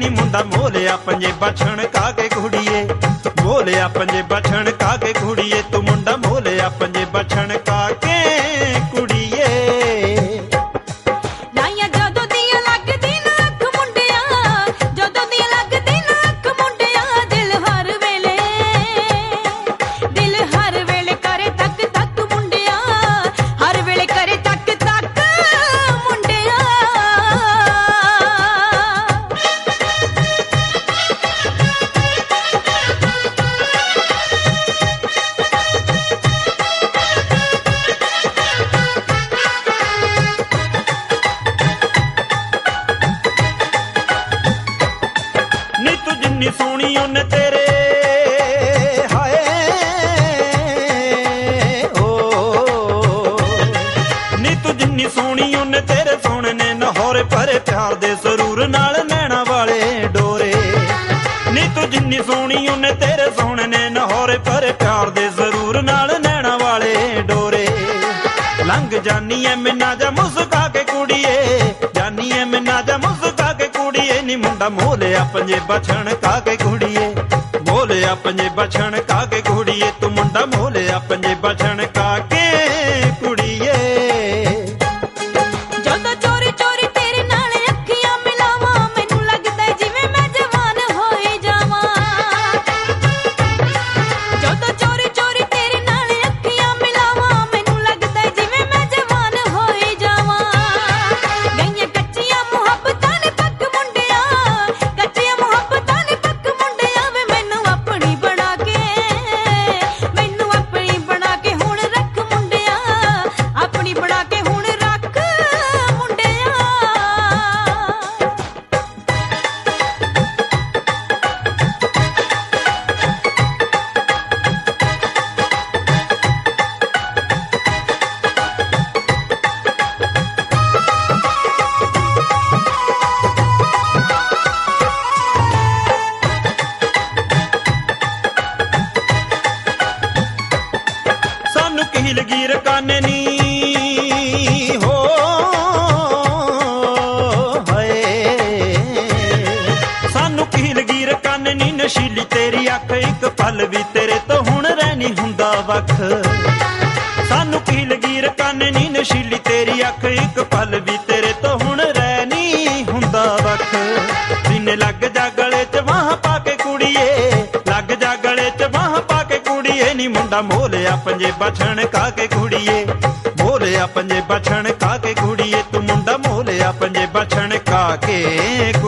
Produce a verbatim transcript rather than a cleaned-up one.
नी मुंडा मोलिया पंजेबा छणका के कुड़िए, मोलिया पंजेबा छणका के कुड़िए, तू मुंडा मोलिया पंजेबा छणका के कुड़िए। नी सोनी उन्ने तेरे हाय ओ नी तू जिन्नी सोनी उन्ने तेरे सोने ने नहौरे भरे प्यार दे सरूर नाल नैना वाले डोरे। नी तू जिन्नी सोनी उन्ने तेरे सोने ने नहौरे भरे प्यार दे सरूर नाल नैना वाले डोरे। लंघ जानी है मिन्ना जा मुस्का के कुड़िए, जानी है मिन्ना जा मुस्का के कुड़िए, नी मुंडा मोलिया पंजेबा छणका के कुड़िए, मोलिया पंजेबा छणका के कुड़िए, तू मुंडा मोलिया पंजेबा छणका के कुड़िए। ਜਦੋਂ ਚੋਰੀ ਚੋਰੀ ਤੇਰੇ ਨਾਲ ਅੱਖੀਆਂ ਮਿਲਾਵਾਂ ਮੈਨੂੰ ਲੱਗਦਾ ਜਿਵੇਂ ਮੈਂ ਜਵਾਨ ਹੋਈ ਜਾਵਾਂ। ਜਦੋਂ ਚੋਰੀ ਚੋਰੀ ਤੇਰੇ ਨਾਲ ਅੱਖੀਆਂ ਮਿਲਾਵਾਂ ਮੈਨੂੰ ਲੱਗਦਾ ਜਿਵੇਂ ਮੈਂ ਜਵਾਨ ਹੋਈ ਜਾਵਾਂ। ਗਈਆਂ ਕੱਚੀਆਂ ਮੁਹੱਬਤਾਂ ਨੇ ਪੱਕ ਮੁੰਡਿਆ, ਕੱਚੀਆਂ ਮੁਹੱਬਤਾਂ ਨੇ ਪੱਕ ਮੁੰਡਿਆ ਵੇ ਮੈਨੂੰ ਆਪਣੀ ਬਣਾ ਕੇ, ਮੈਨੂੰ ਆਪਣੀ ਬਣਾ ਕੇ ਹੁਣ ਰੱਖ ਮੁੰਡਿਆ, ਆਪਣੀ ਬਣਾ ਕੇ ਹੁਣ ਰੱਖ ਮੁੰਡਿਆ। सानू की लकीर काने नी हो हाय, सानू की लकीर काने नी नशीली तेरी अख एक पल भी तेरे तो हुण रहनी हुंदा वख। सानू की लकीर काने नी नशीली तेरी अख एक पल भी तेरे तो हुण रहनी हुंदा वख। सीने लग जा गले च बाह पाके कुड़िए, लग जा गले च बाह पाके कुड़िए, नी मुंडा मोलिया पंजेबा छणका के कुड़िए, मोलिया पंजेबा छणका के कुड़िए, तू मुंडा मोलिया पंजेबा छणका के